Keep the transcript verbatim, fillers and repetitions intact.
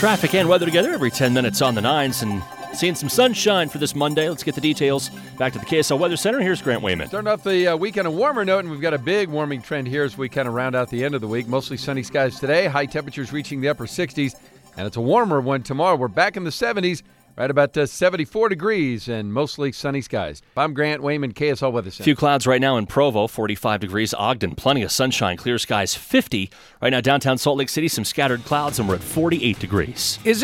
Traffic and weather together every ten minutes on the nines, and seeing some sunshine for this Monday. Let's get the details back to the K S L Weather Center. Here's Grant Wayman. Starting off the uh, week on a warmer note, and we've got a big warming trend here as we kind of round out the end of the week. Mostly sunny skies today, high temperatures reaching the upper sixties, and it's a warmer one tomorrow. We're back in the seventies, right about uh, seventy-four degrees, and mostly sunny skies. I'm Grant Wayman, K S L Weather Center. A few clouds right now in Provo, forty-five degrees. Ogden, plenty of sunshine, clear skies, fifty. Right now downtown Salt Lake City, some scattered clouds, and we're at forty-eight degrees. Is